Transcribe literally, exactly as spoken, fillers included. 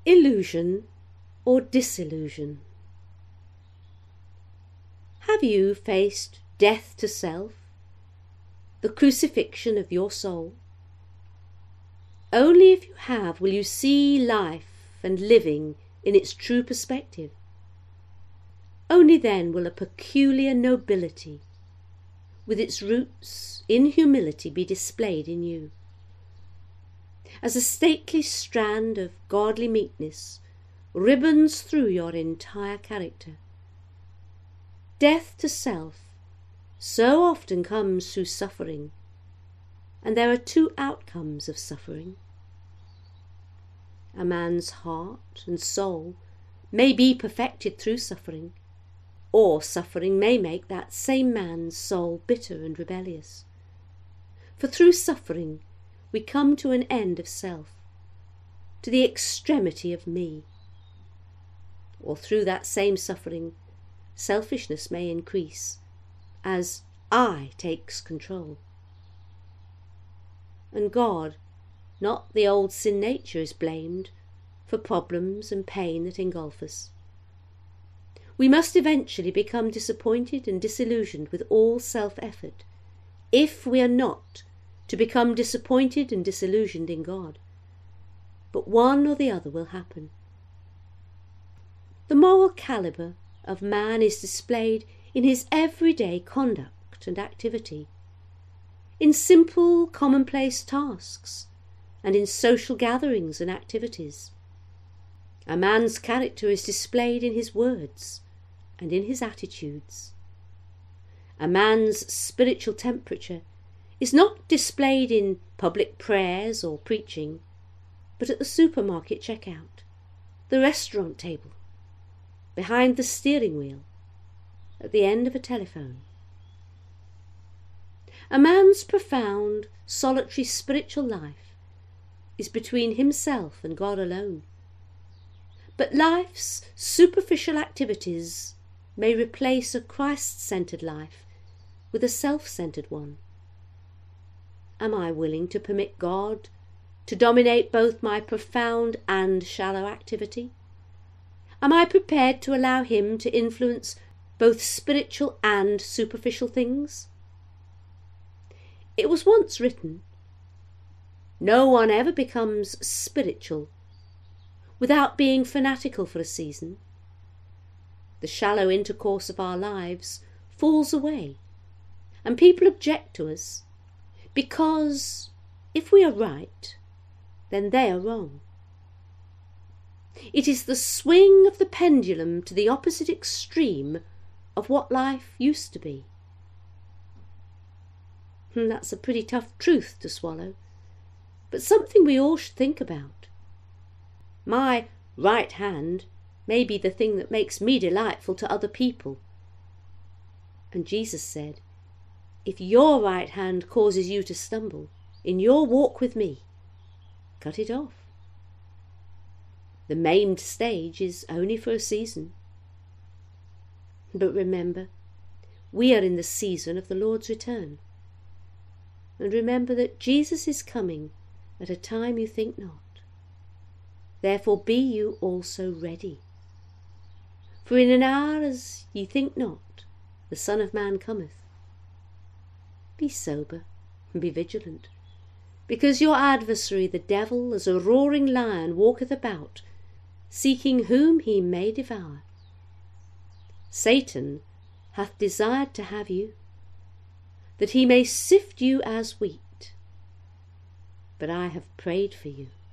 Illusion or disillusion? Have you faced death to self, the crucifixion of your soul? Only if you have will you see life and living in its true perspective. Only then will a peculiar nobility, with its roots in humility, be displayed in you. As a stately strand of godly meekness ribbons through your entire character. Death to self so often comes through suffering, and there are two outcomes of suffering. A man's heart and soul may be perfected through suffering, or suffering may make that same man's soul bitter and rebellious. For through suffering we come to an end of self, to the extremity of me. Or through that same suffering, selfishness may increase, as I takes control. And God, not the old sin nature, is blamed for problems and pain that engulf us. We must eventually become disappointed and disillusioned with all self-effort, if we are not to become disappointed and disillusioned in God. But one or the other will happen. The moral calibre of man is displayed in his everyday conduct and activity, in simple commonplace tasks, and in social gatherings and activities. A man's character is displayed in his words and in his attitudes. A man's spiritual temperature is not displayed in public prayers or preaching, but at the supermarket checkout, the restaurant table, behind the steering wheel, at the end of a telephone. A man's profound, solitary spiritual life is between himself and God alone. But life's superficial activities may replace a Christ-centered life with a self-centered one. Am I willing to permit God to dominate both my profound and shallow activity? Am I prepared to allow him to influence both spiritual and superficial things? It was once written, "No one ever becomes spiritual without being fanatical for a season. The shallow intercourse of our lives falls away, and people object to us because if we are right, then they are wrong. It is the swing of the pendulum to the opposite extreme of what life used to be." And that's a pretty tough truth to swallow, but something we all should think about. My right hand may be the thing that makes me delightful to other people. And Jesus said, if your right hand causes you to stumble in your walk with me, cut it off. The maimed stage is only for a season. But remember, we are in the season of the Lord's return. And remember that Jesus is coming at a time you think not. Therefore be you also ready. For in an hour as ye think not, the Son of Man cometh. Be sober and be vigilant, because your adversary the devil as a roaring lion walketh about, seeking whom he may devour. Satan hath desired to have you, that he may sift you as wheat. But I have prayed for you,